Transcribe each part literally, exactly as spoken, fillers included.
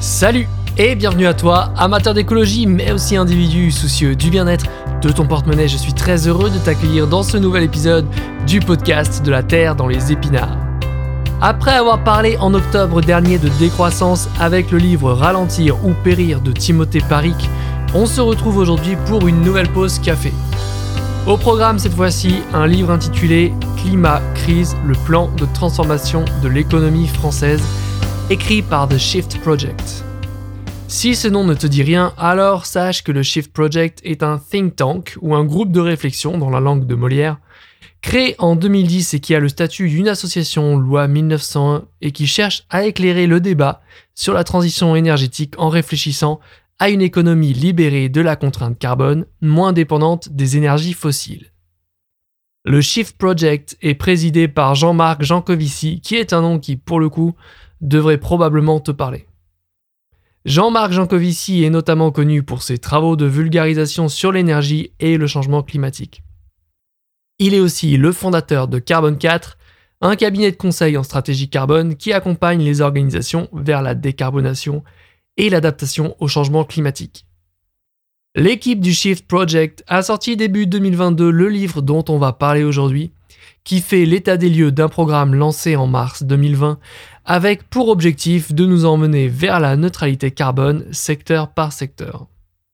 Salut et bienvenue à toi, amateur d'écologie mais aussi individu soucieux du bien-être de ton porte-monnaie. Je suis très heureux de t'accueillir dans ce nouvel épisode du podcast de la Terre dans les épinards. Après avoir parlé en octobre dernier de décroissance avec le livre Ralentir ou périr de Timothée Parikh, on se retrouve aujourd'hui pour une nouvelle pause café. Au programme cette fois-ci, un livre intitulé Climat, crise, le plan de transformation de l'économie française, écrit par The Shift Project. Si ce nom ne te dit rien, alors sache que le Shift Project est un think tank ou un groupe de réflexion dans la langue de Molière, créé en deux mille dix et qui a le statut d'une association loi mille neuf cent un et qui cherche à éclairer le débat sur la transition énergétique en réfléchissant à une économie libérée de la contrainte carbone, moins dépendante des énergies fossiles. Le Shift Project est présidé par Jean-Marc Jancovici, qui est un nom qui, pour le coup, devrait probablement te parler. Jean-Marc Jancovici est notamment connu pour ses travaux de vulgarisation sur l'énergie et le changement climatique. Il est aussi le fondateur de Carbone quatre, un cabinet de conseil en stratégie carbone qui accompagne les organisations vers la décarbonation et l'adaptation au changement climatique. L'équipe du Shift Project a sorti début deux mille vingt-deux le livre dont on va parler aujourd'hui, qui fait l'état des lieux d'un programme lancé en mars deux mille vingt avec pour objectif de nous emmener vers la neutralité carbone secteur par secteur.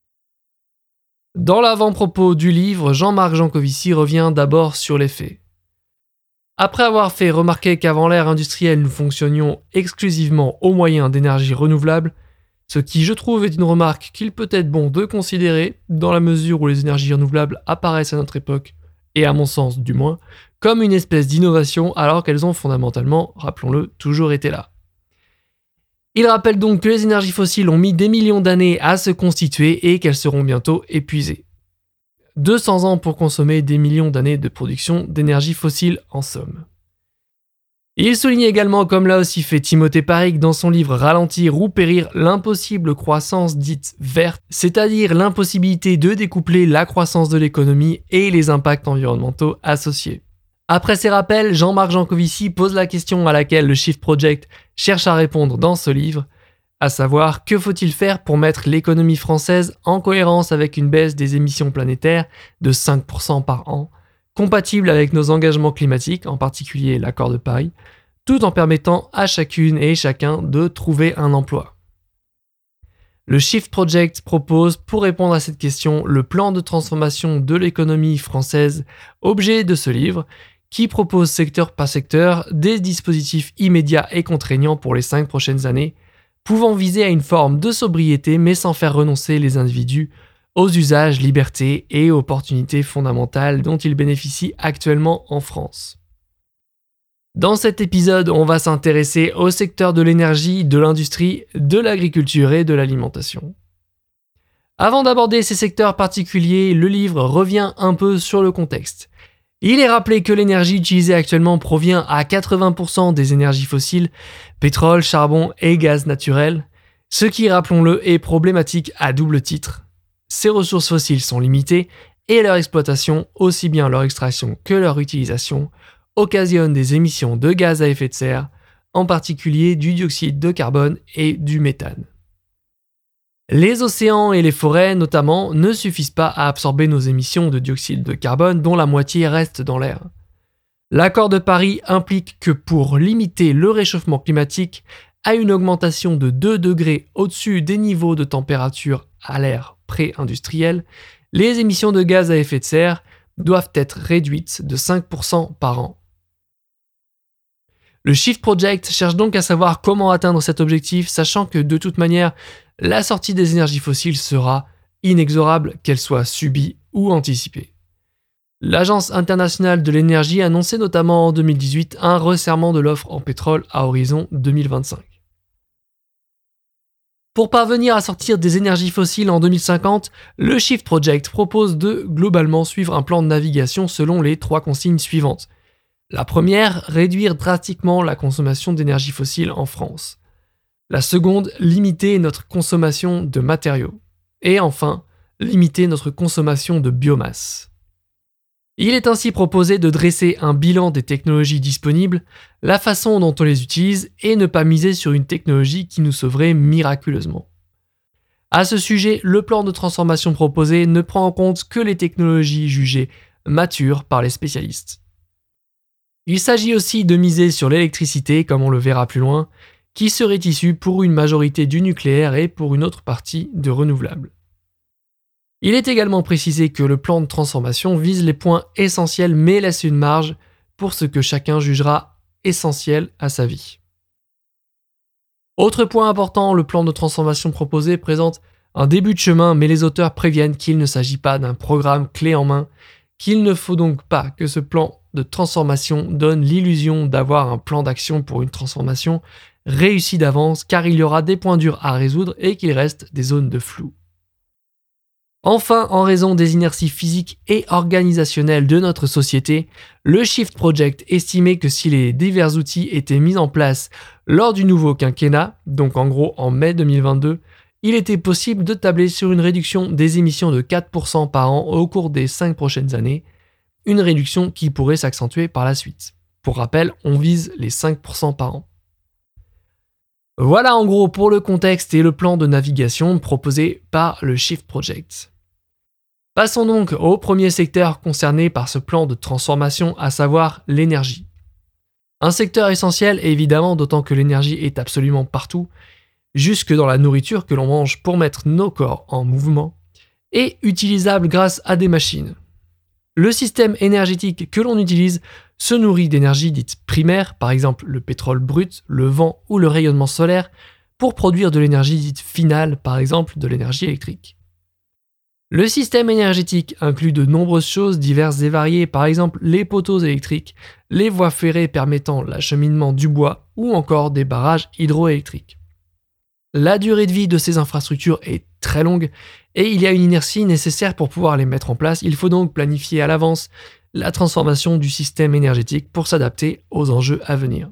Dans l'avant-propos du livre, Jean-Marc Jancovici revient d'abord sur les faits. Après avoir fait remarquer qu'avant l'ère industrielle nous fonctionnions exclusivement au moyen d'énergie renouvelable, ce qui je trouve est une remarque qu'il peut être bon de considérer dans la mesure où les énergies renouvelables apparaissent à notre époque, et à mon sens du moins, comme une espèce d'innovation alors qu'elles ont fondamentalement, rappelons-le, toujours été là. Il rappelle donc que les énergies fossiles ont mis des millions d'années à se constituer et qu'elles seront bientôt épuisées. deux cents ans pour consommer des millions d'années de production d'énergie fossile en somme. Il souligne également, comme l'a aussi fait Timothée Parikh dans son livre Ralentir ou périr, l'impossible croissance dite verte, c'est-à-dire l'impossibilité de découpler la croissance de l'économie et les impacts environnementaux associés. Après ces rappels, Jean-Marc Jancovici pose la question à laquelle le Shift Project cherche à répondre dans ce livre, à savoir que faut-il faire pour mettre l'économie française en cohérence avec une baisse des émissions planétaires de cinq pour cent par an, compatible avec nos engagements climatiques, en particulier l'accord de Paris, tout en permettant à chacune et chacun de trouver un emploi. Le Shift Project propose, pour répondre à cette question, le plan de transformation de l'économie française, objet de ce livre, qui propose secteur par secteur des dispositifs immédiats et contraignants pour les cinq prochaines années, pouvant viser à une forme de sobriété mais sans faire renoncer les individus aux usages, libertés et opportunités fondamentales dont ils bénéficient actuellement en France. Dans cet épisode, on va s'intéresser au secteur de l'énergie, de l'industrie, de l'agriculture et de l'alimentation. Avant d'aborder ces secteurs particuliers, le livre revient un peu sur le contexte. Il est rappelé que l'énergie utilisée actuellement provient à quatre-vingts pour cent des énergies fossiles, pétrole, charbon et gaz naturel, ce qui, rappelons-le, est problématique à double titre. Ces ressources fossiles sont limitées et leur exploitation, aussi bien leur extraction que leur utilisation, occasionne des émissions de gaz à effet de serre, en particulier du dioxyde de carbone et du méthane. Les océans et les forêts, notamment, ne suffisent pas à absorber nos émissions de dioxyde de carbone dont la moitié reste dans l'air. L'accord de Paris implique que pour limiter le réchauffement climatique à une augmentation de deux degrés au-dessus des niveaux de température à l'ère pré-industrielle, les émissions de gaz à effet de serre doivent être réduites de cinq pour cent par an. Le Shift Project cherche donc à savoir comment atteindre cet objectif, sachant que de toute manière, la sortie des énergies fossiles sera inexorable, qu'elle soit subie ou anticipée. L'Agence internationale de l'énergie a annoncé notamment en deux mille dix-huit un resserrement de l'offre en pétrole à horizon deux mille vingt-cinq. Pour parvenir à sortir des énergies fossiles en deux mille cinquante, le Shift Project propose de globalement suivre un plan de navigation selon les trois consignes suivantes. La première, réduire drastiquement la consommation d'énergie fossile en France. La seconde, limiter notre consommation de matériaux. Et enfin, limiter notre consommation de biomasse. Il est ainsi proposé de dresser un bilan des technologies disponibles, la façon dont on les utilise et ne pas miser sur une technologie qui nous sauverait miraculeusement. À ce sujet, le plan de transformation proposé ne prend en compte que les technologies jugées matures par les spécialistes. Il s'agit aussi de miser sur l'électricité, comme on le verra plus loin, qui serait issue pour une majorité du nucléaire et pour une autre partie de renouvelables. Il est également précisé que le plan de transformation vise les points essentiels mais laisse une marge pour ce que chacun jugera essentiel à sa vie. Autre point important, le plan de transformation proposé présente un début de chemin, mais les auteurs préviennent qu'il ne s'agit pas d'un programme clé en main, qu'il ne faut donc pas que ce plan de transformation donne l'illusion d'avoir un plan d'action pour une transformation réussie d'avance, car il y aura des points durs à résoudre et qu'il reste des zones de flou. Enfin, en raison des inerties physiques et organisationnelles de notre société, le Shift Project estimait que si les divers outils étaient mis en place lors du nouveau quinquennat, donc en gros en mai deux mille vingt-deux, il était possible de tabler sur une réduction des émissions de quatre pour cent par an au cours des cinq prochaines années, une réduction qui pourrait s'accentuer par la suite. Pour rappel, on vise les cinq pour cent par an. Voilà en gros pour le contexte et le plan de navigation proposé par le Shift Project. Passons donc au premier secteur concerné par ce plan de transformation, à savoir l'énergie. Un secteur essentiel évidemment, d'autant que l'énergie est absolument partout, jusque dans la nourriture que l'on mange pour mettre nos corps en mouvement, et utilisable grâce à des machines. Le système énergétique que l'on utilise se nourrit d'énergie dite primaire, par exemple le pétrole brut, le vent ou le rayonnement solaire, pour produire de l'énergie dite finale, par exemple de l'énergie électrique. Le système énergétique inclut de nombreuses choses diverses et variées, par exemple les poteaux électriques, les voies ferrées permettant l'acheminement du bois ou encore des barrages hydroélectriques. La durée de vie de ces infrastructures est très longue et il y a une inertie nécessaire pour pouvoir les mettre en place. Il faut donc planifier à l'avance la transformation du système énergétique pour s'adapter aux enjeux à venir.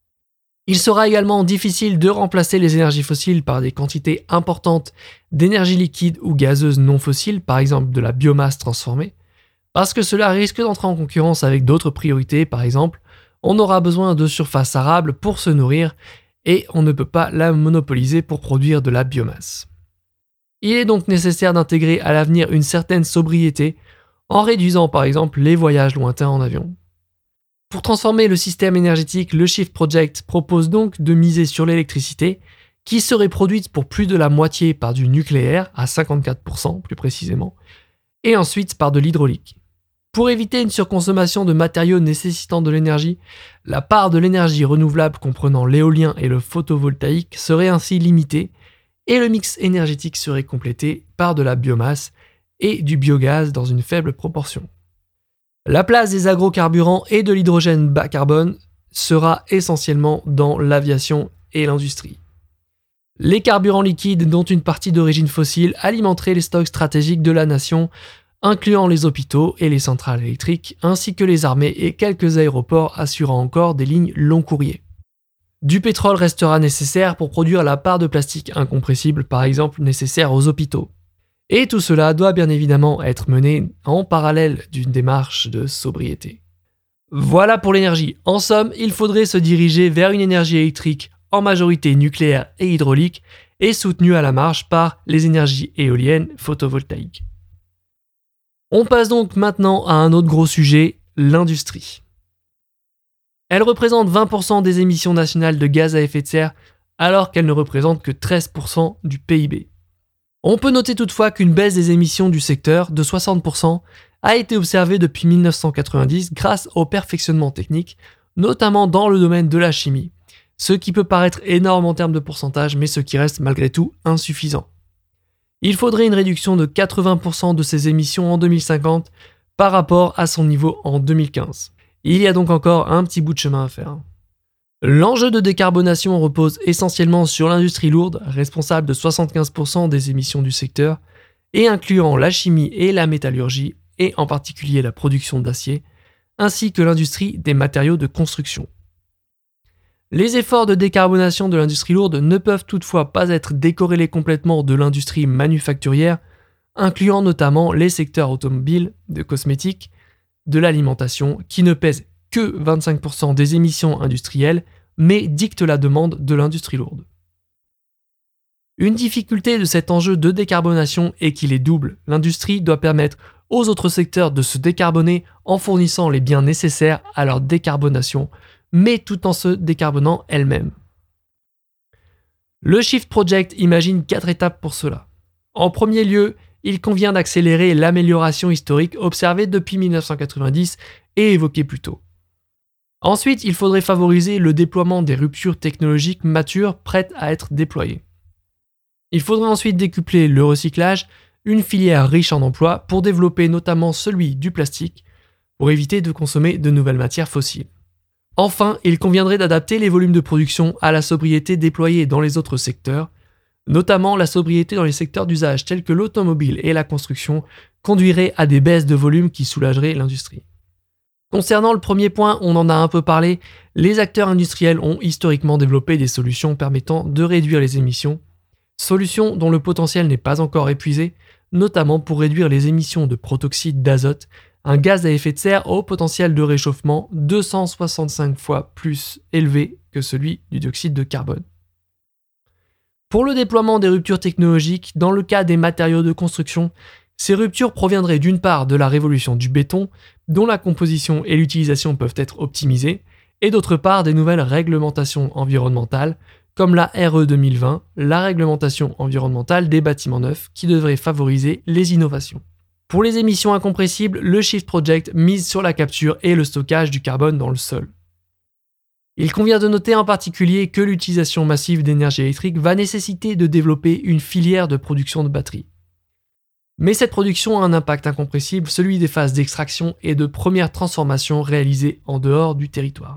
Il sera également difficile de remplacer les énergies fossiles par des quantités importantes d'énergie liquide ou gazeuse non fossile, par exemple de la biomasse transformée, parce que cela risque d'entrer en concurrence avec d'autres priorités. Par exemple, on aura besoin de surfaces arables pour se nourrir et on ne peut pas la monopoliser pour produire de la biomasse. Il est donc nécessaire d'intégrer à l'avenir une certaine sobriété en réduisant par exemple les voyages lointains en avion. Pour transformer le système énergétique, le Shift Project propose donc de miser sur l'électricité, qui serait produite pour plus de la moitié par du nucléaire, à cinquante-quatre pour cent plus précisément, et ensuite par de l'hydraulique. Pour éviter une surconsommation de matériaux nécessitant de l'énergie, la part de l'énergie renouvelable comprenant l'éolien et le photovoltaïque serait ainsi limitée, et le mix énergétique serait complété par de la biomasse et du biogaz dans une faible proportion. La place des agrocarburants et de l'hydrogène bas carbone sera essentiellement dans l'aviation et l'industrie. Les carburants liquides, dont une partie d'origine fossile, alimenteraient les stocks stratégiques de la nation, incluant les hôpitaux et les centrales électriques, ainsi que les armées et quelques aéroports assurant encore des lignes long courrier. Du pétrole restera nécessaire pour produire la part de plastique incompressible, par exemple nécessaire aux hôpitaux. Et tout cela doit bien évidemment être mené en parallèle d'une démarche de sobriété. Voilà pour l'énergie. En somme, il faudrait se diriger vers une énergie électrique en majorité nucléaire et hydraulique et soutenue à la marge par les énergies éoliennes photovoltaïques. On passe donc maintenant à un autre gros sujet, l'industrie. Elle représente vingt pour cent des émissions nationales de gaz à effet de serre alors qu'elle ne représente que treize pour cent du P I B. On peut noter toutefois qu'une baisse des émissions du secteur de soixante pour cent a été observée depuis mille neuf cent quatre-vingt-dix grâce au perfectionnement technique, notamment dans le domaine de la chimie, ce qui peut paraître énorme en termes de pourcentage, mais ce qui reste malgré tout insuffisant. Il faudrait une réduction de quatre-vingts pour cent de ces émissions en deux mille cinquante par rapport à son niveau en deux mille quinze. Il y a donc encore un petit bout de chemin à faire. L'enjeu de décarbonation repose essentiellement sur l'industrie lourde, responsable de soixante-quinze pour cent des émissions du secteur, et incluant la chimie et la métallurgie, et en particulier la production d'acier, ainsi que l'industrie des matériaux de construction. Les efforts de décarbonation de l'industrie lourde ne peuvent toutefois pas être décorrélés complètement de l'industrie manufacturière, incluant notamment les secteurs automobiles, de cosmétiques, de l'alimentation qui ne pèse que vingt-cinq pour cent des émissions industrielles, mais dicte la demande de l'industrie lourde. Une difficulté de cet enjeu de décarbonation est qu'il est double. L'industrie doit permettre aux autres secteurs de se décarboner en fournissant les biens nécessaires à leur décarbonation, mais tout en se décarbonant elle-même. Le Shift Project imagine quatre étapes pour cela. En premier lieu, il convient d'accélérer l'amélioration historique observée depuis mille neuf cent quatre-vingt-dix et évoquée plus tôt. Ensuite, il faudrait favoriser le déploiement des ruptures technologiques matures prêtes à être déployées. Il faudrait ensuite décupler le recyclage, une filière riche en emplois pour développer notamment celui du plastique, pour éviter de consommer de nouvelles matières fossiles. Enfin, il conviendrait d'adapter les volumes de production à la sobriété déployée dans les autres secteurs, notamment la sobriété dans les secteurs d'usage tels que l'automobile et la construction conduirait à des baisses de volume qui soulageraient l'industrie. Concernant le premier point, on en a un peu parlé, les acteurs industriels ont historiquement développé des solutions permettant de réduire les émissions, solutions dont le potentiel n'est pas encore épuisé, notamment pour réduire les émissions de protoxyde d'azote, un gaz à effet de serre au potentiel de réchauffement deux cent soixante-cinq fois plus élevé que celui du dioxyde de carbone. Pour le déploiement des ruptures technologiques, dans le cas des matériaux de construction, ces ruptures proviendraient d'une part de la révolution du béton, dont la composition et l'utilisation peuvent être optimisées, et d'autre part des nouvelles réglementations environnementales, comme la R E deux mille vingt, la réglementation environnementale des bâtiments neufs, qui devrait favoriser les innovations. Pour les émissions incompressibles, le Shift Project mise sur la capture et le stockage du carbone dans le sol. Il convient de noter en particulier que l'utilisation massive d'énergie électrique va nécessiter de développer une filière de production de batteries. Mais cette production a un impact incompressible, celui des phases d'extraction et de première transformation réalisées en dehors du territoire.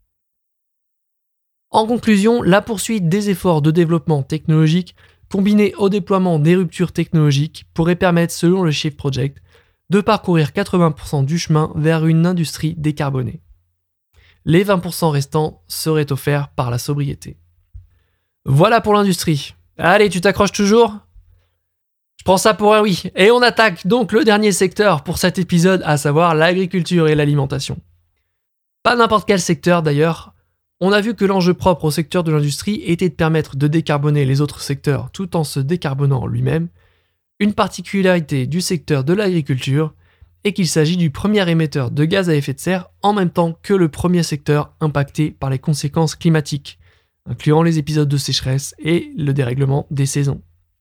En conclusion, la poursuite des efforts de développement technologique combinée au déploiement des ruptures technologiques pourrait permettre, selon le Shift Project, de parcourir quatre-vingts pour cent du chemin vers une industrie décarbonée. Les vingt pour cent restants seraient offerts par la sobriété. Voilà pour l'industrie. Allez, tu t'accroches toujours ? Je prends ça pour un oui. Et on attaque donc le dernier secteur pour cet épisode, à savoir l'agriculture et l'alimentation. Pas n'importe quel secteur d'ailleurs. On a vu que l'enjeu propre au secteur de l'industrie était de permettre de décarboner les autres secteurs tout en se décarbonant lui-même. Une particularité du secteur de l'agriculture est qu'il s'agit du premier émetteur de gaz à effet de serre en même temps que le premier secteur impacté par les conséquences climatiques, incluant les épisodes de sécheresse et le dérèglement des saisons.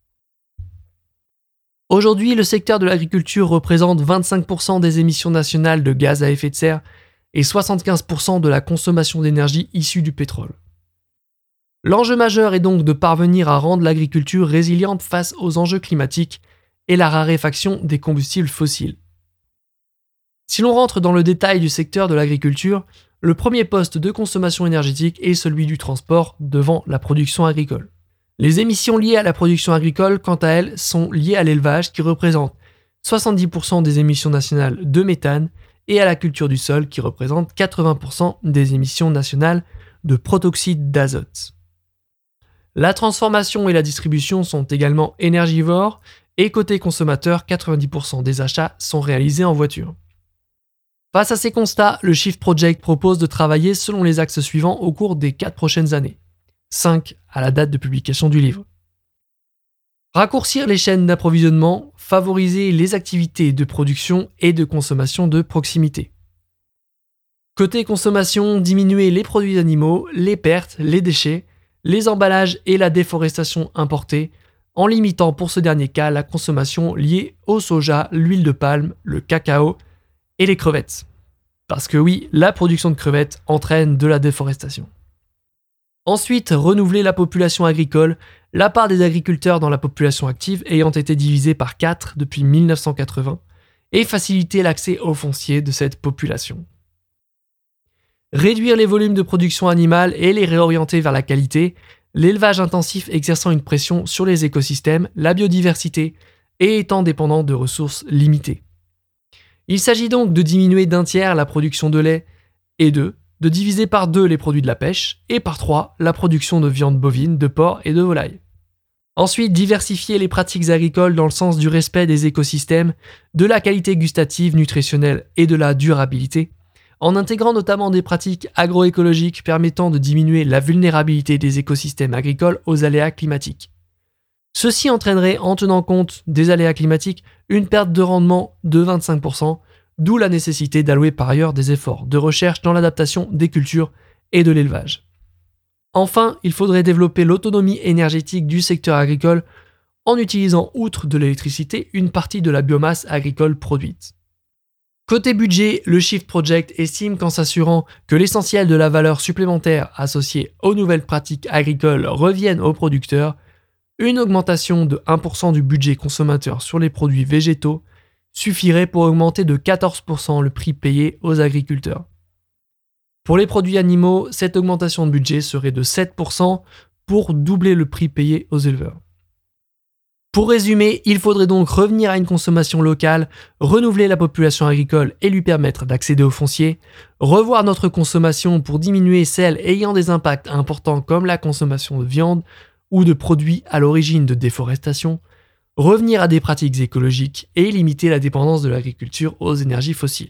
Aujourd'hui, le secteur de l'agriculture représente vingt-cinq pour cent des émissions nationales de gaz à effet de serre et soixante-quinze pour cent de la consommation d'énergie issue du pétrole. L'enjeu majeur est donc de parvenir à rendre l'agriculture résiliente face aux enjeux climatiques et la raréfaction des combustibles fossiles. Si l'on rentre dans le détail du secteur de l'agriculture, le premier poste de consommation énergétique est celui du transport devant la production agricole. Les émissions liées à la production agricole, quant à elles, sont liées à l'élevage qui représente soixante-dix pour cent des émissions nationales de méthane et à la culture du sol qui représente quatre-vingts pour cent des émissions nationales de protoxyde d'azote. La transformation et la distribution sont également énergivores et côté consommateur, quatre-vingt-dix pour cent des achats sont réalisés en voiture. Face à ces constats, le Shift Project propose de travailler selon les axes suivants au cours des quatre prochaines années, cinq à la date de publication du livre. Raccourcir les chaînes d'approvisionnement, favoriser les activités de production et de consommation de proximité. Côté consommation, diminuer les produits animaux, les pertes, les déchets, les emballages et la déforestation importée, en limitant pour ce dernier cas la consommation liée au soja, l'huile de palme, le cacao et les crevettes. Parce que oui, la production de crevettes entraîne de la déforestation. Ensuite, renouveler la population agricole, la part des agriculteurs dans la population active ayant été divisée par quatre depuis mille neuf cent quatre-vingts, et faciliter l'accès au foncier de cette population. Réduire les volumes de production animale et les réorienter vers la qualité, l'élevage intensif exerçant une pression sur les écosystèmes, la biodiversité et étant dépendant de ressources limitées. Il s'agit donc de diminuer d'un tiers la production de lait et de, de diviser par deux les produits de la pêche et par trois la production de viande bovine, de porc et de volaille. Ensuite, diversifier les pratiques agricoles dans le sens du respect des écosystèmes, de la qualité gustative, nutritionnelle et de la durabilité, en intégrant notamment des pratiques agroécologiques permettant de diminuer la vulnérabilité des écosystèmes agricoles aux aléas climatiques. Ceci entraînerait, en tenant compte des aléas climatiques, une perte de rendement de vingt-cinq pour cent, d'où la nécessité d'allouer par ailleurs des efforts de recherche dans l'adaptation des cultures et de l'élevage. Enfin, il faudrait développer l'autonomie énergétique du secteur agricole en utilisant, outre de l'électricité, une partie de la biomasse agricole produite. Côté budget, le Shift Project estime qu'en s'assurant que l'essentiel de la valeur supplémentaire associée aux nouvelles pratiques agricoles revienne aux producteurs, une augmentation de un pour cent du budget consommateur sur les produits végétaux suffirait pour augmenter de quatorze pour cent le prix payé aux agriculteurs. Pour les produits animaux, cette augmentation de budget serait de sept pour cent pour doubler le prix payé aux éleveurs. Pour résumer, il faudrait donc revenir à une consommation locale, renouveler la population agricole et lui permettre d'accéder au foncier, revoir notre consommation pour diminuer celle ayant des impacts importants comme la consommation de viande ou de produits à l'origine de déforestation, revenir à des pratiques écologiques et limiter la dépendance de l'agriculture aux énergies fossiles.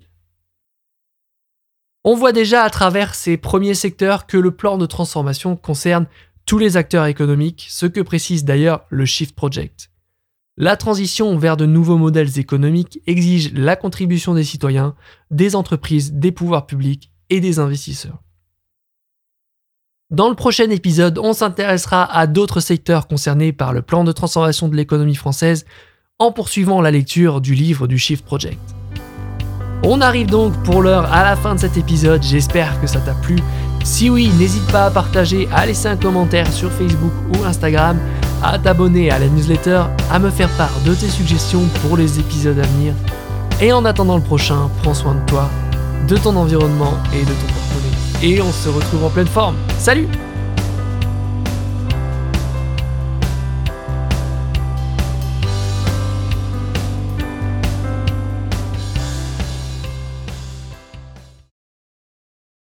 On voit déjà à travers ces premiers secteurs que le plan de transformation concerne tous les acteurs économiques, ce que précise d'ailleurs le Shift Project. La transition vers de nouveaux modèles économiques exige la contribution des citoyens, des entreprises, des pouvoirs publics et des investisseurs. Dans le prochain épisode, on s'intéressera à d'autres secteurs concernés par le plan de transformation de l'économie française en poursuivant la lecture du livre du Shift Project. On arrive donc pour l'heure à la fin de cet épisode, j'espère que ça t'a plu. Si oui, n'hésite pas à partager, à laisser un commentaire sur Facebook ou Instagram, à t'abonner à la newsletter, à me faire part de tes suggestions pour les épisodes à venir. Et en attendant le prochain, prends soin de toi, de ton environnement et de ton porte-monnaie. Et on se retrouve en pleine forme. Salut!